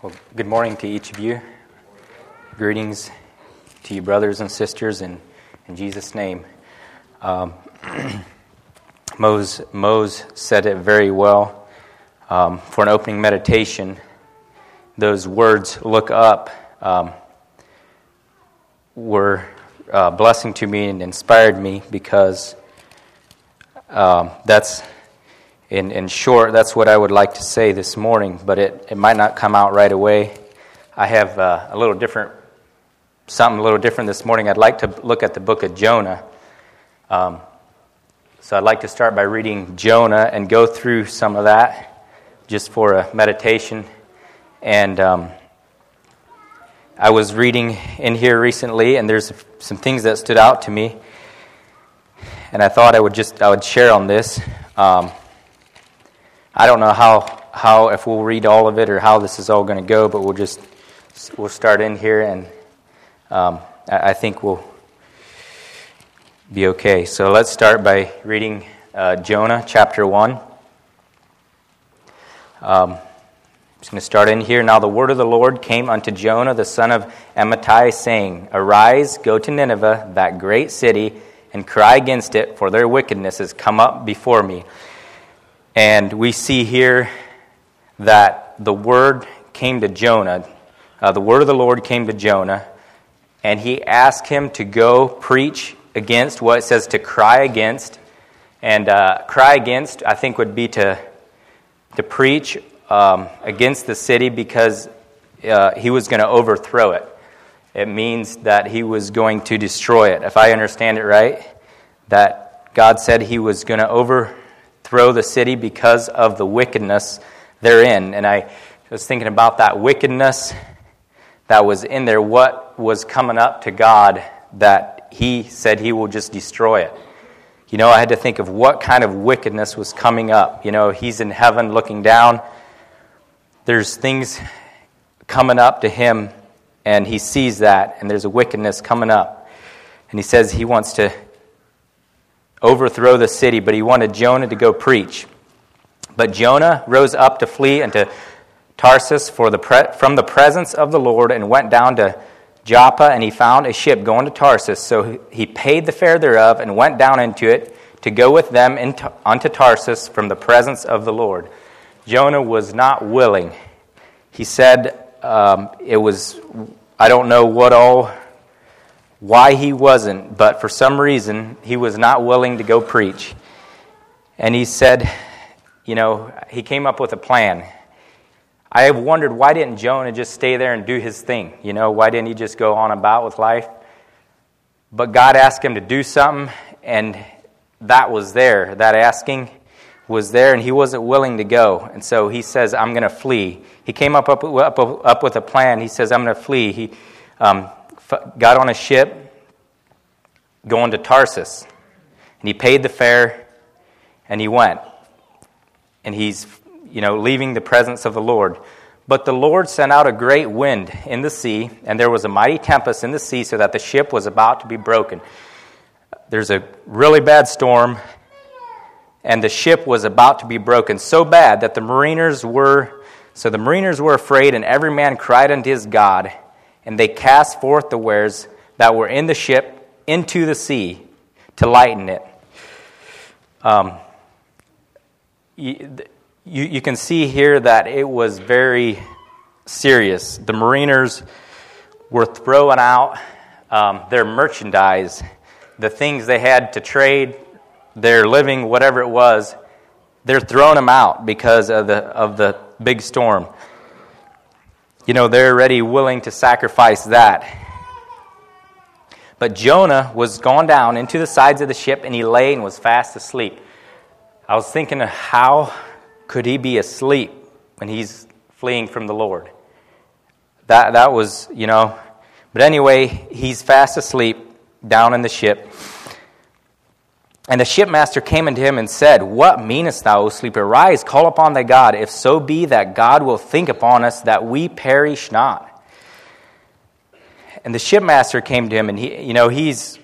Well, good morning to each of you. Greetings to you, brothers and sisters, in Jesus' name. Mose said it very well. For an opening meditation, those words, "look up," were a blessing to me and inspired me because that's... In short, that's what I would like to say this morning, but it might not come out right away. I have something a little different this morning. I'd like to look at the book of Jonah. So I'd like to start by reading Jonah and go through some of that just for a meditation. And I was reading in here recently, and there's some things that stood out to me, and I thought I would share on this. I don't know how if we'll read all of it or how this is all going to go, but we'll start in here, and I think we'll be okay. So let's start by reading Jonah chapter 1. I'm just going to start in here. Now the word of the Lord came unto Jonah the son of Amittai, saying, Arise, go to Nineveh, that great city, and cry against it, for their wickedness has come up before me. And we see here that the word came to Jonah. The word of the Lord came to Jonah, and he asked him to go preach against what it says to cry against. And cry against, I think, would be to preach against the city because he was going to overthrow it. It means that he was going to destroy it. If I understand it right, that God said he was going to overthrow the city because of the wickedness therein. And I was thinking about that wickedness that was in there. What was coming up to God that he said he will just destroy it? You know, I had to think of what kind of wickedness was coming up. You know, he's in heaven looking down. There's things coming up to him, and he sees that, and there's a wickedness coming up. And he says he wants to overthrow the city, but he wanted Jonah to go preach. But Jonah rose up to flee unto Tarsus from the presence of the Lord, and went down to Joppa, and he found a ship going to Tarsus. So he paid the fare thereof, and went down into it to go with them unto Tarsus from the presence of the Lord. Jonah was not willing. He said it was, I don't know why he wasn't, but for some reason, he was not willing to go preach. And he said, you know, he came up with a plan. I have wondered, why didn't Jonah just stay there and do his thing? You know, why didn't he just go on about with life? But God asked him to do something, and that was there. That asking was there, and he wasn't willing to go. And so he says, I'm going to flee. He came up with a plan. He says, I'm going to flee. He got on a ship going to Tarsus, and he paid the fare, and he went. And he's, leaving the presence of the Lord. But the Lord sent out a great wind in the sea, and there was a mighty tempest in the sea, so that the ship was about to be broken. There's a really bad storm, and the ship was about to be broken, so bad that the mariners were afraid, and every man cried unto his God. And they cast forth the wares that were in the ship into the sea to lighten it. You can see here that it was very serious. The mariners were throwing out their merchandise, the things they had to trade, their living, whatever it was. They're throwing them out because of the big storm. They're already willing to sacrifice that. But Jonah was gone down into the sides of the ship, and he lay and was fast asleep. I was thinking of how could he be asleep when he's fleeing from the Lord? That was, But anyway, he's fast asleep down in the ship. And the shipmaster came unto him and said, What meanest thou, O sleeper? Arise, call upon thy God, if so be that God will think upon us, that we perish not. And the shipmaster came to him, and he's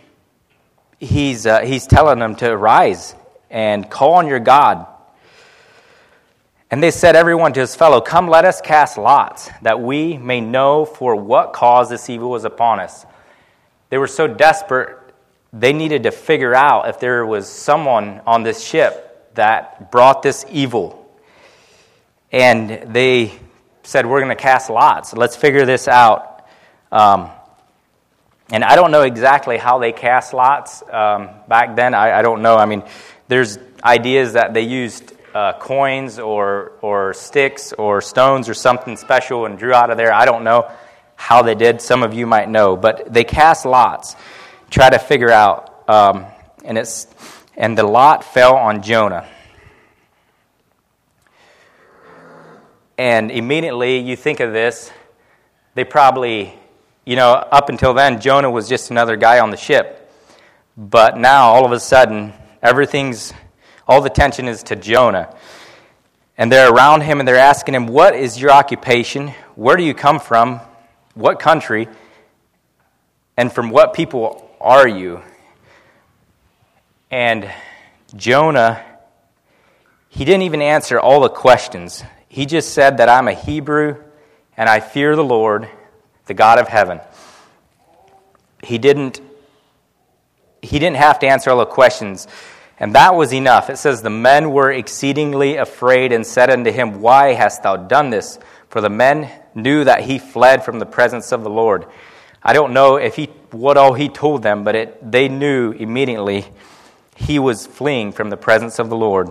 telling him to arise and call on your God. And they said, everyone to his fellow, come, let us cast lots, that we may know for what cause this evil was upon us. They were so desperate, they needed to figure out if there was someone on this ship that brought this evil. And they said, we're going to cast lots. Let's figure this out. And I don't know exactly how they cast lots back then. I don't know. I mean, there's ideas that they used coins or sticks or stones or something special and drew out of there. I don't know how they did. Some of you might know. But they cast lots, try to figure out. And the lot fell on Jonah. And immediately you think of this, they probably, up until then, Jonah was just another guy on the ship. But now, all of a sudden, all the attention is to Jonah. And they're around him and they're asking him, what is your occupation? Where do you come from? What country? And from what people are you? And Jonah, he didn't even answer all the questions. He just said that I'm a Hebrew and I fear the Lord, the God of heaven. He didn't have to answer all the questions. And that was enough. It says, the men were exceedingly afraid and said unto him, why hast thou done this? For the men knew that he fled from the presence of the Lord. I don't know what all he told them, but they knew immediately he was fleeing from the presence of the Lord.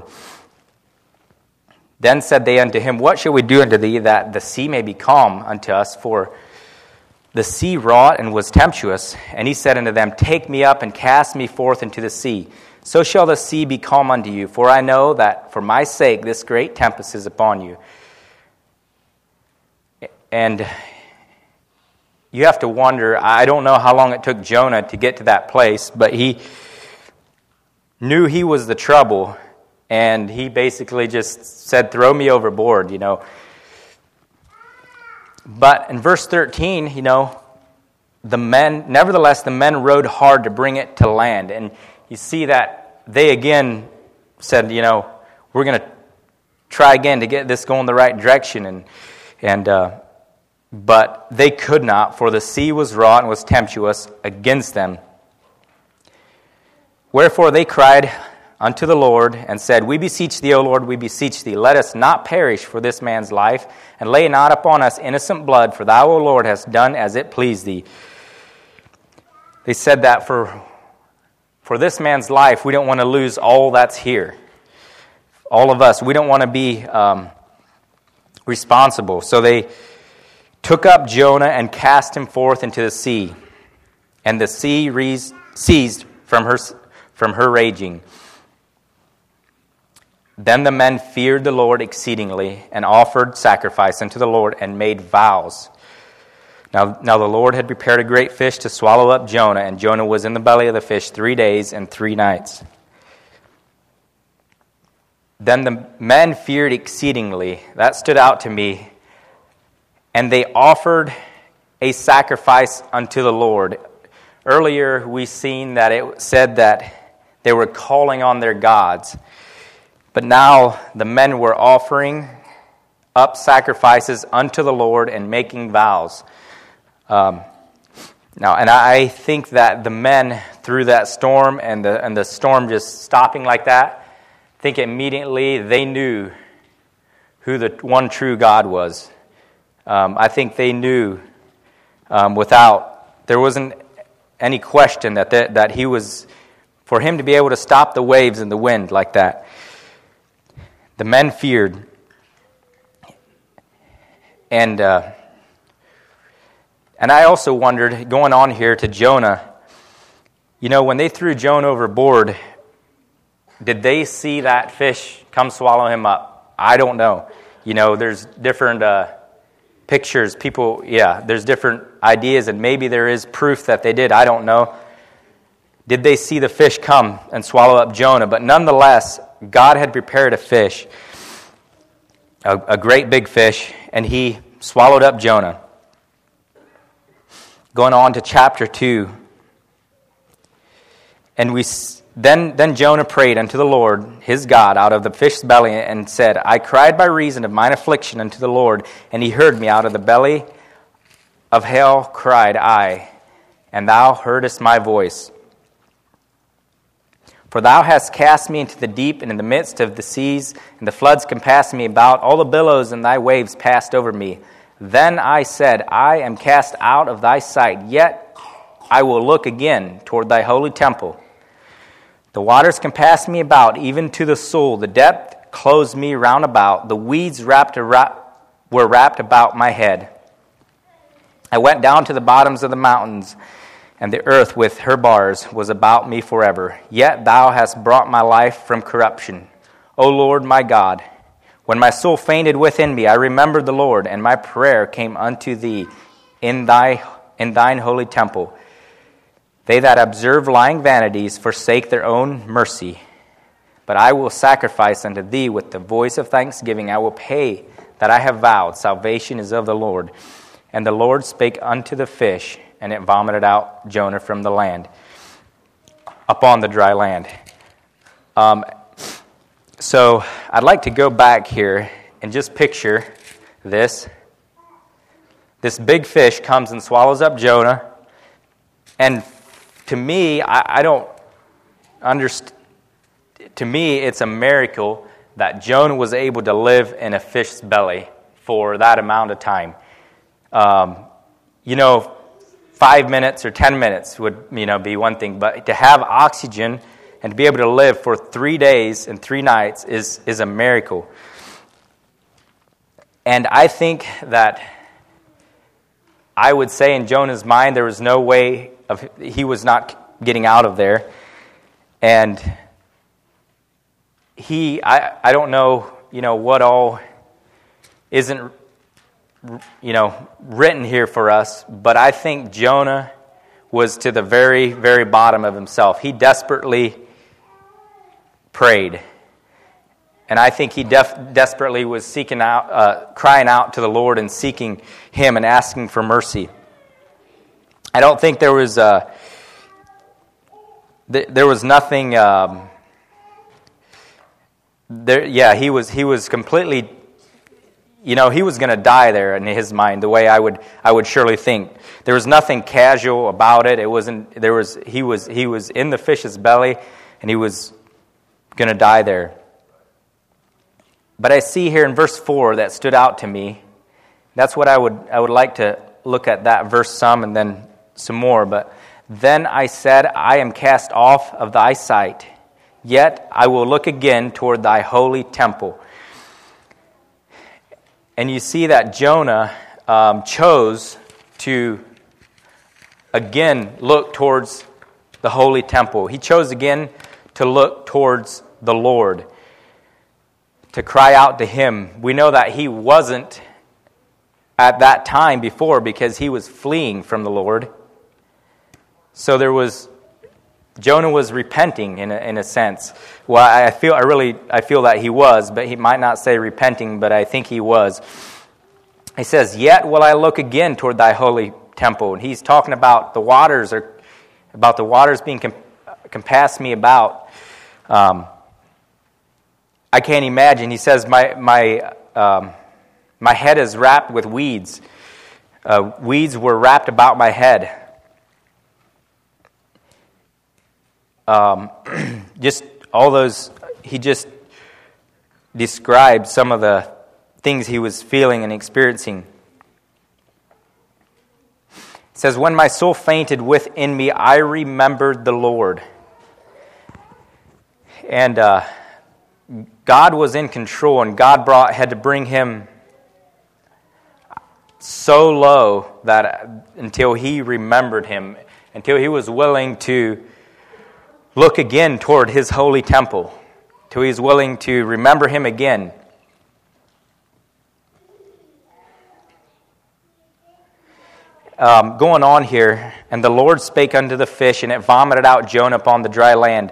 Then said they unto him, what shall we do unto thee, that the sea may be calm unto us? For the sea wrought and was tempestuous. And he said unto them, take me up and cast me forth into the sea. So shall the sea be calm unto you. For I know that for my sake this great tempest is upon you. And you have to wonder, I don't know how long it took Jonah to get to that place, but he knew he was the trouble. And he basically just said, throw me overboard, But in verse 13, nevertheless, the men rowed hard to bring it to land. And you see that they again said, we're going to try again to get this going the right direction. But they could not, for the sea was wrought and was tempestuous against them. Wherefore they cried unto the Lord, and said, we beseech thee, O Lord, we beseech thee, let us not perish for this man's life, and lay not upon us innocent blood, for thou, O Lord, hast done as it pleased thee. They said that for this man's life, we don't want to lose all that's here. All of us, we don't want to be responsible. So they took up Jonah and cast him forth into the sea, and the sea ceased from her raging. Then the men feared the Lord exceedingly, and offered sacrifice unto the Lord, and made vows. Now the Lord had prepared a great fish to swallow up Jonah, and Jonah was in the belly of the fish 3 days and 3 nights. Then the men feared exceedingly. That stood out to me. And they offered a sacrifice unto the Lord. Earlier we seen that it said that they were calling on their gods. But now the men were offering up sacrifices unto the Lord and making vows. And I think that the men, through that storm and the storm just stopping like that, I think immediately they knew who the one true God was. I think they knew there wasn't any question that he was, for him to be able to stop the waves and the wind like that. The men feared. And I also wondered, going on here to Jonah, when they threw Jonah overboard, did they see that fish come swallow him up? I don't know. There's different pictures. There's different ideas, and maybe there is proof that they did. I don't know. Did they see the fish come and swallow up Jonah? But nonetheless, God had prepared a fish, a great big fish, and he swallowed up Jonah. Going on to chapter 2. Then Jonah prayed unto the Lord his God out of the fish's belly, and said, I cried by reason of mine affliction unto the Lord, and he heard me. Out of the belly of hell cried I, and thou heardest my voice. For thou hast cast me into the deep, and in the midst of the seas, and the floods compassed me about. All the billows and thy waves passed over me. Then I said, I am cast out of thy sight, yet I will look again toward thy holy temple. The waters compassed me about, even to the soul. The depth closed me round about. The weeds were wrapped about my head. I went down to the bottoms of the mountains, and the earth with her bars was about me forever. Yet thou hast brought my life from corruption, O Lord my God. When my soul fainted within me, I remembered the Lord, and my prayer came unto thee in thine holy temple. They that observe lying vanities forsake their own mercy. But I will sacrifice unto thee with the voice of thanksgiving. I will pay that I have vowed. Salvation is of the Lord. And the Lord spake unto the fish, and it vomited out Jonah from the land, upon the dry land. So I'd like to go back here and just picture this. This big fish comes and swallows up Jonah. And to me, I don't understand. To me, it's a miracle that Jonah was able to live in a fish's belly for that amount of time. 5 minutes or 10 minutes would be one thing, but to have oxygen and to be able to live for 3 days and 3 nights is a miracle. And I think that I would say in Jonah's mind there was no way he was not getting out of there. And I don't know, what all isn't, written here for us, but I think Jonah was to the very, very bottom of himself. He desperately prayed. And I think he desperately was seeking out, crying out to the Lord and seeking Him and asking for mercy. I don't think there was nothing. He was completely. He was going to die there in his mind. The way I would surely think. There was nothing casual about it. It wasn't. He was in the fish's belly, and he was going to die there. But I see here in verse 4 that stood out to me. That's what I would like to look at that verse some and then some more. But then I said, I am cast off of thy sight, yet I will look again toward thy holy temple. And you see that Jonah chose to again look towards the holy temple. He chose again to look towards the Lord, to cry out to Him. We know that he wasn't at that time before because he was fleeing from the Lord. So Jonah was repenting in a sense. Well, I feel that he was, but he might not say repenting, but I think he was. He says, "Yet will I look again toward thy holy temple," and he's talking about the waters, or about the waters being compassed me about. I can't imagine. He says, "My head is wrapped with weeds. Weeds were wrapped about my head." Just all those, he just described some of the things he was feeling and experiencing. It says, "When my soul fainted within me, I remembered the Lord." And God was in control, and God had to bring him so low that until he remembered Him, until he was willing to look again toward His holy temple, till he's willing to remember Him again. Going on here, "And the Lord spake unto the fish, and it vomited out Jonah upon the dry land."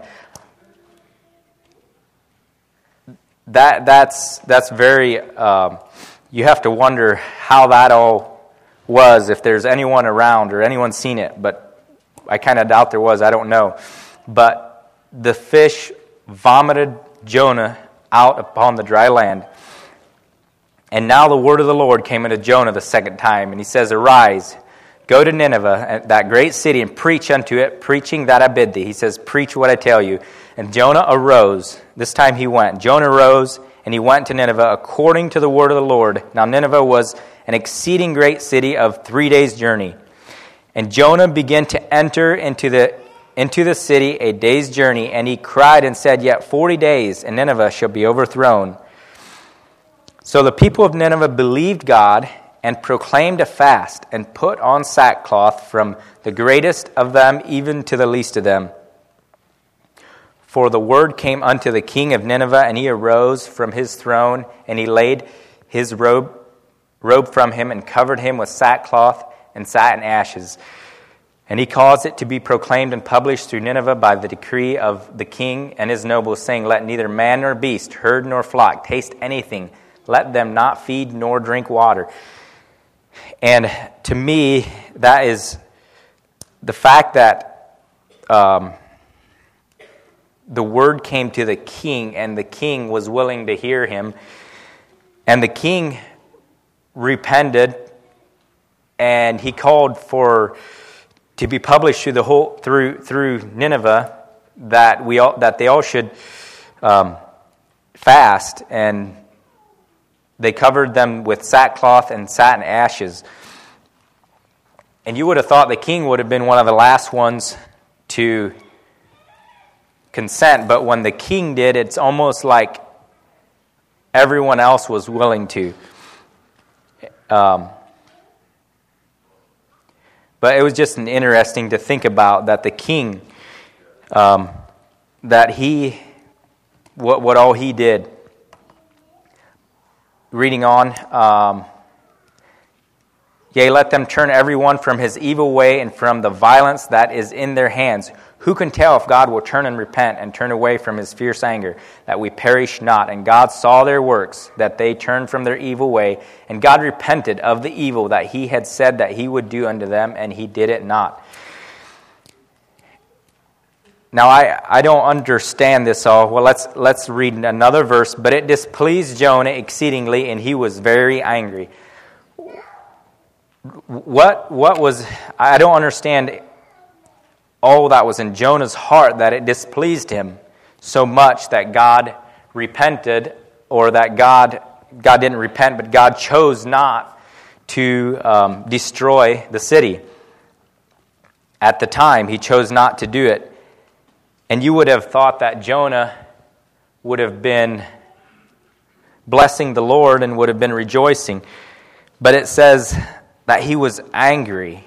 That's very. You have to wonder how that all was, if there's anyone around or anyone seen it. But I kind of doubt there was. I don't know. but the fish vomited Jonah out upon the dry land. And now the word of the Lord came unto Jonah the second time, and he says, Arise, go to Nineveh, that great city, and preach unto it, preaching that I bid thee. He says, Preach what I tell you. And Jonah arose. This time he went. Jonah arose, and he went to Nineveh according to the word of the Lord. Now Nineveh was an exceeding great city of 3 days' journey. And Jonah began to enter into the city a day's journey, and he cried and said, Yet 40 days, and Nineveh shall be overthrown. So the people of Nineveh believed God, and proclaimed a fast, and put on sackcloth from the greatest of them even to the least of them. For the word came unto the king of Nineveh, and he arose from his throne, and he laid his robe from him, and covered him with sackcloth, and sat in ashes. And he caused it to be proclaimed and published through Nineveh by the decree of the king and his nobles, saying, Let neither man nor beast, herd nor flock, taste anything. Let them not feed nor drink water. And to me, that is the fact that the word came to the king, and the king was willing to hear him. And the king repented, and he called for to be published through the whole through Nineveh that they all should fast, and they covered them with sackcloth and sat in ashes. And you would have thought the king would have been one of the last ones to consent, but when the king did, it's almost like everyone else was willing to. But it was just interesting to think about that the king, that he, what all he did. Reading on, Yea, let them turn everyone from his evil way and from the violence that is in their hands. Who can tell if God will turn and repent and turn away from his fierce anger, that we perish not? And God saw their works, that they turned from their evil way, and God repented of the evil that he had said that he would do unto them, and he did it not. Now, I don't understand this all. Well, let's read another verse. But it displeased Jonah exceedingly, and he was very angry. What was... I don't understand all that was in Jonah's heart, that it displeased him so much that God repented, or that God didn't repent, but God chose not to destroy the city. At the time, he chose not to do it. And you would have thought that Jonah would have been blessing the Lord and would have been rejoicing. But it says that he was angry.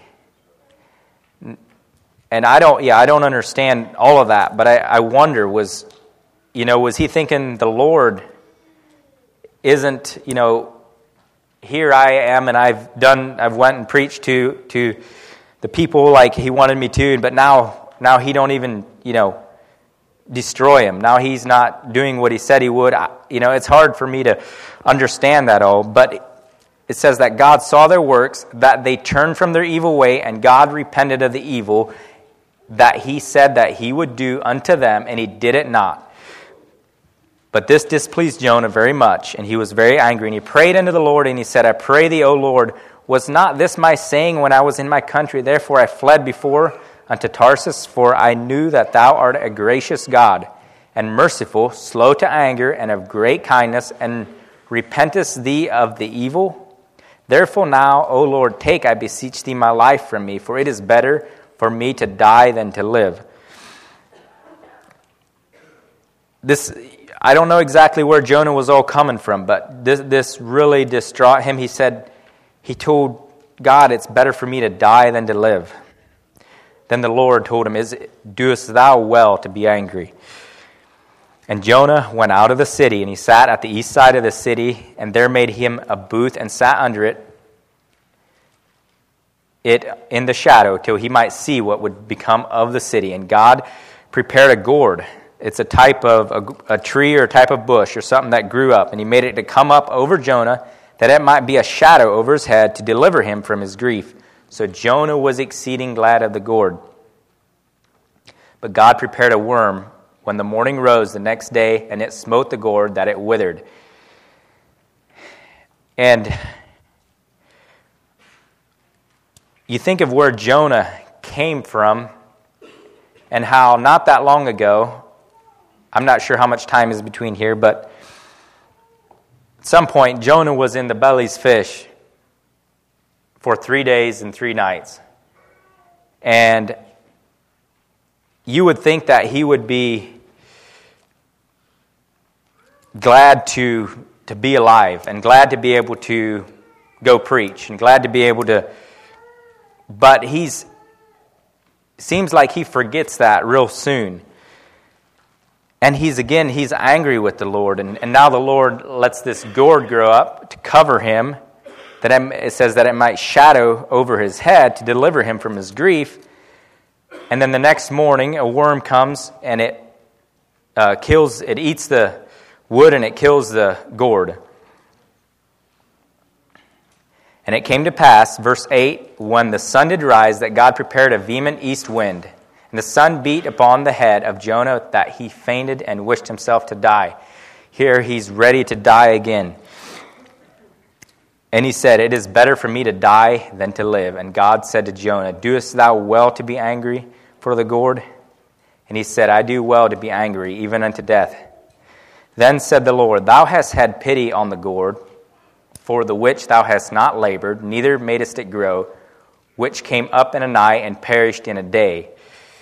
And I don't understand all of that, but I wonder, was he thinking the Lord isn't, here I am, and I've went and preached to the people like he wanted me to, but now he don't even, destroy him. Now he's not doing what he said he would. It's hard for me to understand that all, but it says that God saw their works, that they turned from their evil way, and God repented of the evil that he said that he would do unto them, and he did it not. But this displeased Jonah very much, and he was very angry, and he prayed unto the Lord, and he said, I pray thee, O Lord, was not this my saying when I was in my country? Therefore I fled before unto Tarsus, for I knew that thou art a gracious God, and merciful, slow to anger, and of great kindness, and repentest thee of the evil? Therefore now, O Lord, take, I beseech thee, my life from me, for it is better for me to die than to live. I don't know exactly where Jonah was all coming from, but this really distraught him. He told God, it's better for me to die than to live. Then the Lord told him, doest thou well to be angry? And Jonah went out of the city, and he sat at the east side of the city, and there made him a booth, and sat under it in the shadow, till he might see what would become of the city. And God prepared a gourd. It's a type of a tree or a type of bush or something that grew up, and he made it to come up over Jonah, that it might be a shadow over his head to deliver him from his grief. So Jonah was exceeding glad of the gourd. But God prepared a worm when the morning rose the next day, and it smote the gourd that it withered. And you think of where Jonah came from and how not that long ago, I'm not sure how much time is between here, but at some point Jonah was in the belly's fish for 3 days and 3 nights. And you would think that he would be glad to be alive and glad to be able to go preach and glad to be able to, but seems like he forgets that real soon. And he's angry with the Lord. And now the Lord lets this gourd grow up to cover him. It says that it might shadow over his head to deliver him from his grief. And then the next morning, a worm comes and it eats the wood and it kills the gourd. And it came to pass, verse 8, when the sun did rise, that God prepared a vehement east wind. And the sun beat upon the head of Jonah that he fainted and wished himself to die. Here he's ready to die again. And he said, "It is better for me to die than to live." And God said to Jonah, "Doest thou well to be angry for the gourd?" And he said, "I do well to be angry, even unto death." Then said the Lord, "Thou hast had pity on the gourd, for the which thou hast not labored, neither madest it grow, which came up in a night and perished in a day."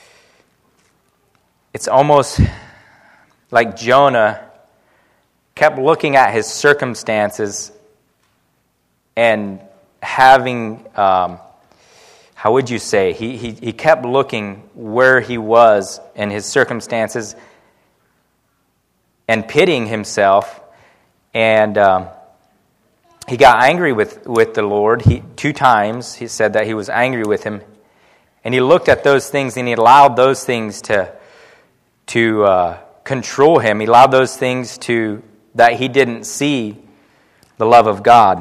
It's almost like Jonah kept looking at his circumstances and having, how would you say, he kept looking where he was in his circumstances and pitying himself, and he got angry with the Lord. 2 times he said that he was angry with him, and he looked at those things and he allowed those things to control him. He allowed those things that he didn't see the love of God.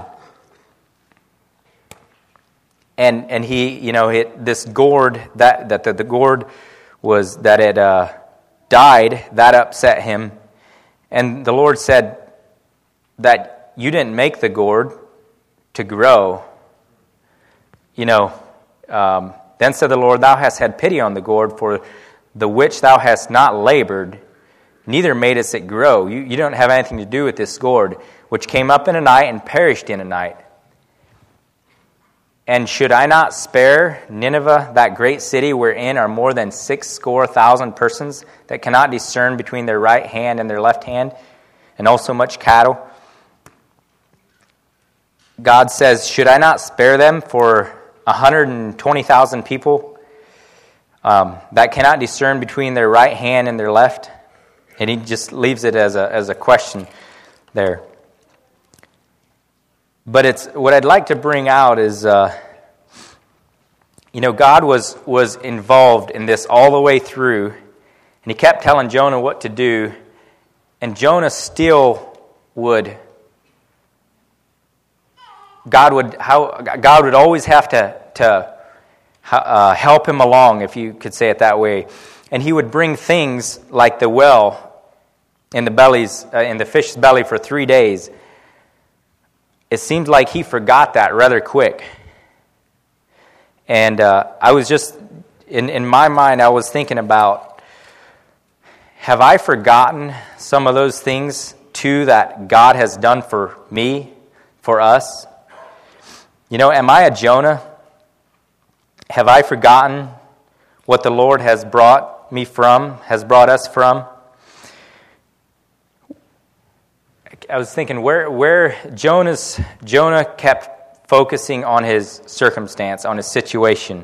And he, this gourd that the gourd was that it died, that upset him. And the Lord said that you didn't make the gourd to grow. Then said the Lord, "Thou hast had pity on the gourd, for the which thou hast not labored, neither madest it grow." You don't have anything to do with this gourd, which came up in a night and perished in a night. "And should I not spare Nineveh, that great city wherein are more than 600,000 persons that cannot discern between their right hand and their left hand, and also much cattle?" God says, should I not spare them for 120,000 people that cannot discern between their right hand and their left? And he just leaves it as a question there. But it's what I'd like to bring out is, God was involved in this all the way through, and he kept telling Jonah what to do, and Jonah still would. God would always have to help him along, if you could say it that way, and he would bring things like the well in the fish's belly for 3 days. It seemed like he forgot that rather quick. And I was just, in my mind, I was thinking about, have I forgotten some of those things too that God has done for me, for us? Am I a Jonah? Have I forgotten what the Lord has brought us from? I was thinking where Jonah kept focusing on his circumstance, on his situation.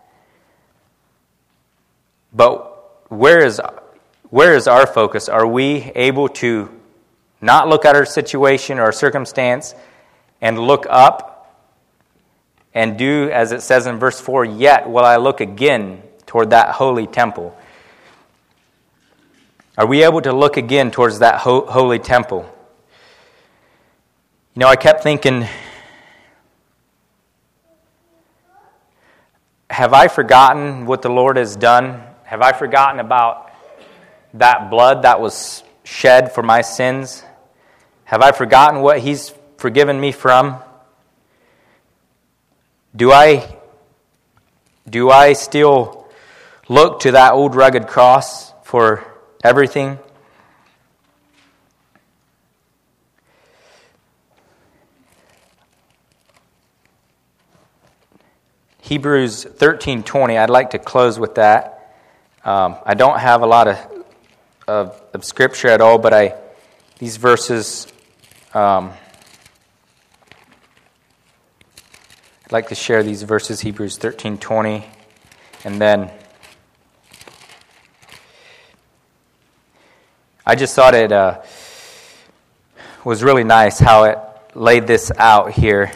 But where is our focus? Are we able to not look at our situation or our circumstance and look up and do, as it says in verse 4, "Yet will I look again toward that holy temple"? Are we able to look again towards that holy temple? I kept thinking, have I forgotten what the Lord has done? Have I forgotten about that blood that was shed for my sins? Have I forgotten what He's forgiven me from? Do I still look to that old rugged cross for everything? Hebrews 13:20, I'd like to close with that. I don't have a lot of scripture at all, but these verses, I'd like to share these verses, Hebrews 13:20, and then I just thought it was really nice how it laid this out here.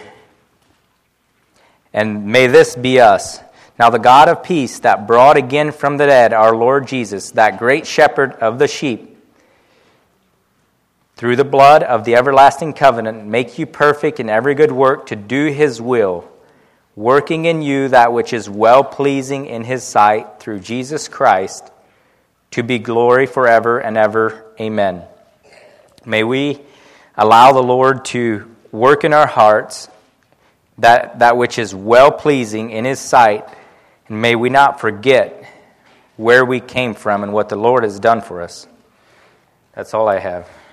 And may this be us. Now the God of peace that brought again from the dead our Lord Jesus, that great shepherd of the sheep, through the blood of the everlasting covenant, make you perfect in every good work to do His will, working in you that which is well-pleasing in His sight, through Jesus Christ, to be glory forever and ever. Amen. May we allow the Lord to work in our hearts that which is well-pleasing in His sight, and may we not forget where we came from and what the Lord has done for us. That's all I have.